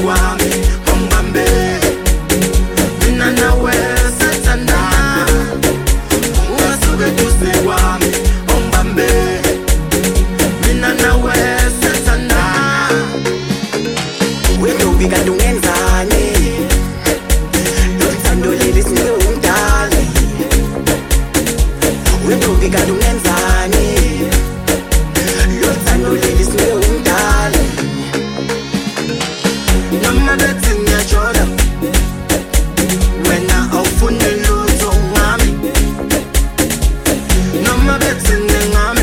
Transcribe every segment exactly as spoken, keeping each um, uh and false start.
wami ongibambe mina nawe sathandana ungasuke duze kwami ongibambe mina nawe sathandana wena ubikade ungenzani lothando leli sinike umdali wena ubikade ungenzani lothando leli sinike umdali noma bethi ngiyajola wena awufuni lutho ngami noma bethi ngingami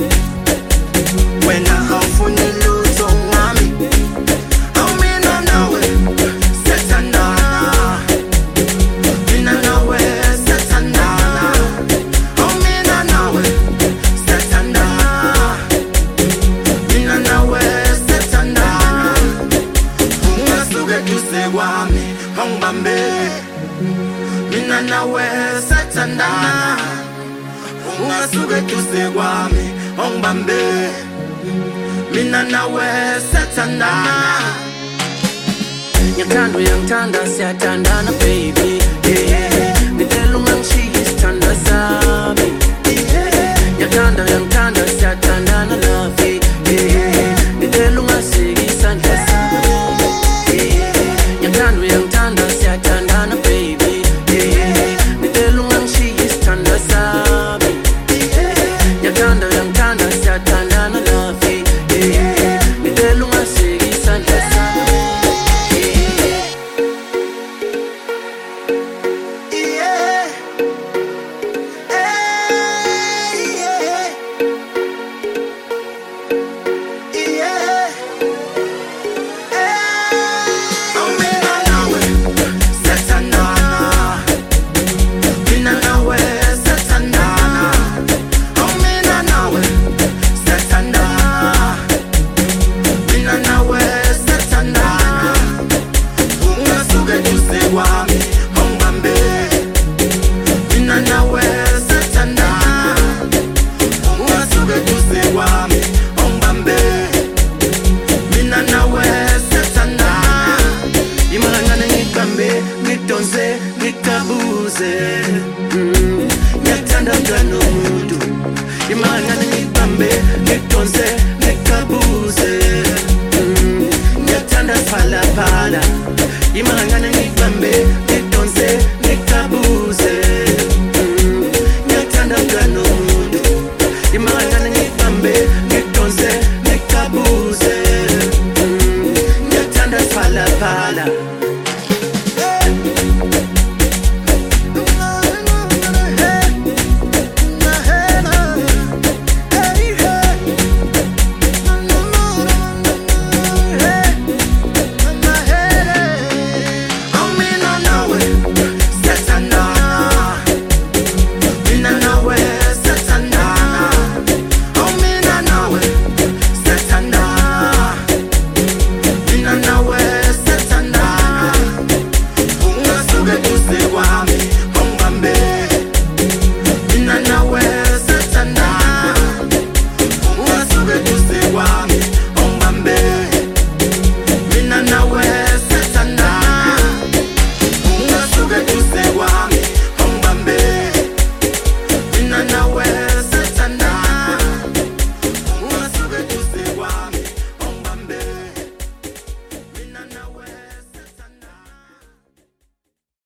wena awufuni lutho ngami awumina nawe sathandana mina nawe sathandana awumina nawe sathandana mina nawe sathandana ungasuke duze kwami ongibambe mina nawe sathandana ungasuke duze kwami ongibambe mina nawe sathandana Nyakando yangithanda siyathandana baby yeah ngitela ungangishiyisithanda sami Nyakando yangithanda siyathandana love yeah ngitela ungasiki isandla sami Nyakando yangithanda siyathandana baby yeah ngitela ungangishiyisithanda sami Nyakando yangithanda siyathandana love yeah ngitela ungasiki isandla sami Ngiyathanda mntwana womuntu imana